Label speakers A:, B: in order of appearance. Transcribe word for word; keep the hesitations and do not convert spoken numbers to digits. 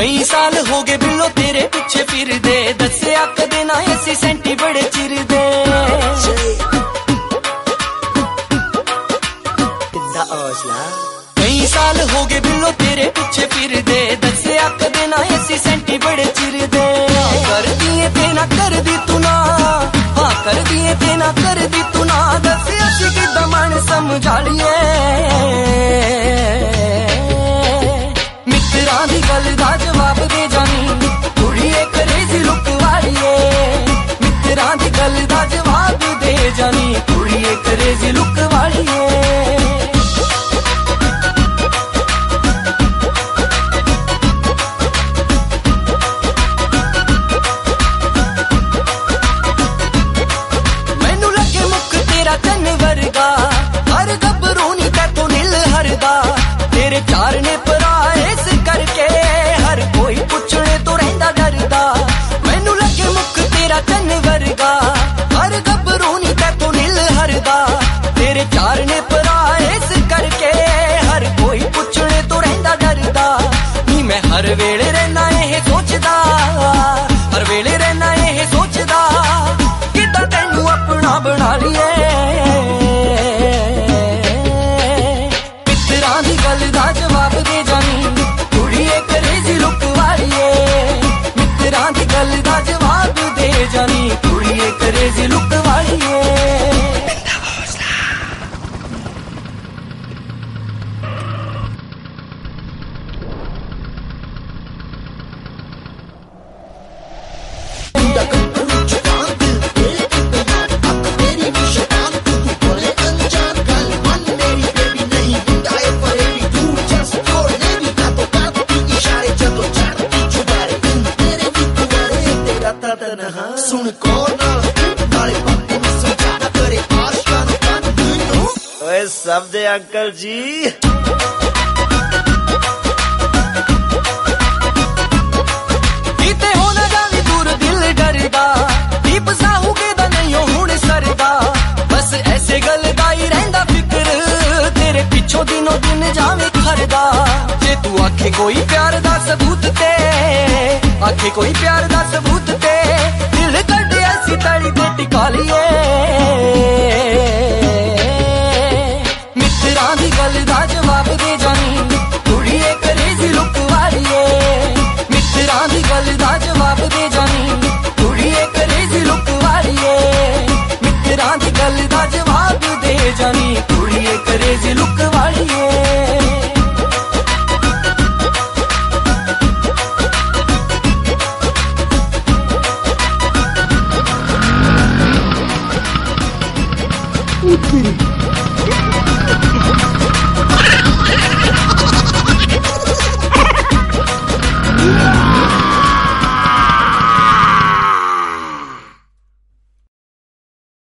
A: कई साल हो गए बिल्लो तेरे पिछे फिर दे, दसिया कदे ना ऐसी सेंटी बड़े चिर दे। कई साल हो गए बिल्लो तेरे पिछे फिर दे, दसिया कदे ना ऐसी सेंटी बड़े चिर दे। कर दिए ते ना कर दी तू ना, हाँ कर दिए ते ना कर दी तू ना, दसिया सी कि दमन समझा लिए। मित्रां दी गल दा जवाब दे जानी, कुड़िए क्रेजी लुक वालिए। मित्रां दी गल दा जवाब दे जानी, कुड़िए क्रेजी लुक वालिए। चन वर्गा हर गबरू नी तैथों नील हरदा, तेरे प्यार ने पराए इस करके हर कोई पुछने तो रहिंदा डरदा। मैनू लगे मुख तेरा चन वर्गा हर गबरू नी तैथों नील हरदा, तेरे प्यार ने पराए इस करके हर कोई पुछने तो रहिंदा डरदा। नी मैं हर वेले रहना यह सोचदा, हर वेले रहना यह सोचदा, किदां तैनू अपना बना लिए। गल दा जवाब दे जानी, कुड़िए क्रेजी लुक वालिए। मित्रां दी गल दा जवाब दे जानी, कुड़िए क्रेजी लुक वालिए।
B: सुन कौन नाले पापे नूं समझा करे आशिकां नूं कंद। ओए सब दे अंकल जी
A: किते हो ना जावी दूर दिल डरदा, दीप साहू के दा नहीं हो हुण सरदा। बस ऐसे गल दा ही रहिंदा फिक्र, तेरे पिछों दिनों दिन जावे खरदा। जे तू आखे कोई प्यार दा सबूत ते, आखे कोई प्यार दा सबूत ते, दिल कट ऐसी तड़ी ते टिका लिए। मित्रां दी गल दा जवाब दे जानी, कुड़िए क्रेजी लुक वालिए। मित्रां दी गल दा जवाब दे जानी, कुड़िए क्रेजी लुक वालिए। मित्रां दी गल दा जवाब दे जानी, कुड़िए क्रेजी लुक वालिए।